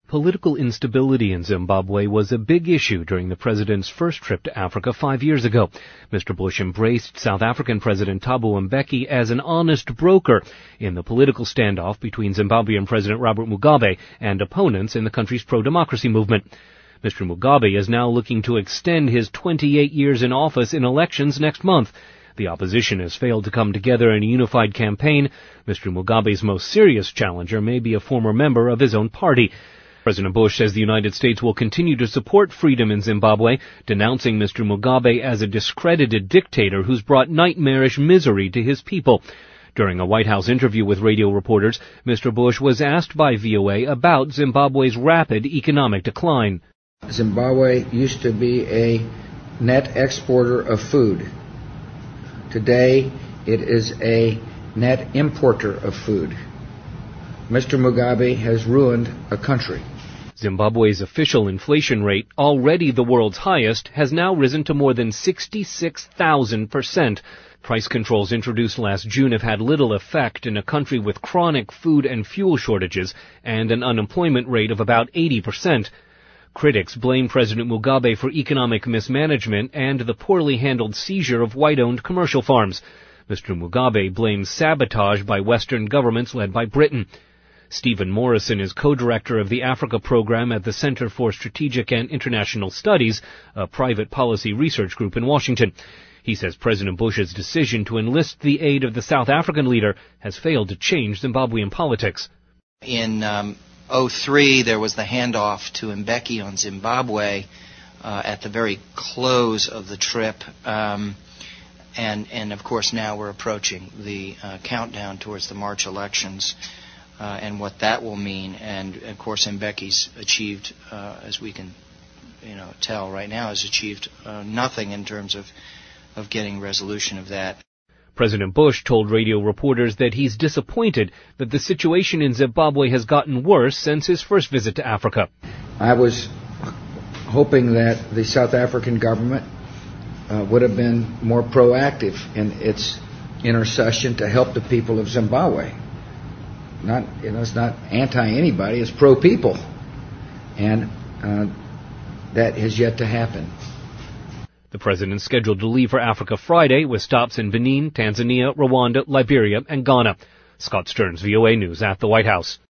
Political instability in Zimbabwe was a big issue during the president's first trip to Africa 5 years ago. Mr. Bush embraced South African President Thabo Mbeki as an honest broker in the political standoff between Zimbabwean President Robert Mugabe and opponents in the country's pro-democracy movement. Mr. Mugabe is now looking to extend his 28 years in office in elections next month. The opposition has failed to come together in a unified campaign. Mr. Mugabe's most serious challenger may be a former member of his own party. President Bush says the United States will continue to support freedom in Zimbabwe, denouncing Mr. Mugabe as a discredited dictator who's brought nightmarish misery to his people. During a White House interview with radio reporters, Mr. Bush was asked by VOA about Zimbabwe's rapid economic decline. Zimbabwe used to be a net exporter of food. Today, it is a net importer of food. Mr. Mugabe has ruined a country. Zimbabwe's official inflation rate, already the world's highest, has now risen to more than 66,000%. Price controls introduced last June have had little effect in a country with chronic food and fuel shortages and an unemployment rate of about 80%. Critics blame President Mugabe for economic mismanagement and the poorly handled seizure of white-owned commercial farms. Mr. Mugabe blames sabotage by Western governments led by Britain. Stephen Morrison is co-director of the Africa program at the Center for Strategic and International Studies, a private policy research group in Washington. He says President Bush's decision to enlist the aid of the South African leader has failed to change Zimbabwean politics. In 2003, there was the handoff to Mbeki on Zimbabwe at the very close of the trip. And of course, now we're approaching the countdown towards the March elections. And what that will mean, and of course Mbeki's achieved, as we can, tell right now, has achieved nothing in terms of getting resolution of that. President Bush told radio reporters that he's disappointed that the situation in Zimbabwe has gotten worse since his first visit to Africa. I was hoping that the South African government would have been more proactive in its intercession to help the people of Zimbabwe. It's not anti-anybody, it's pro-people. And that has yet to happen. The president is scheduled to leave for Africa Friday with stops in Benin, Tanzania, Rwanda, Liberia, and Ghana. Scott Stearns, VOA News at the White House.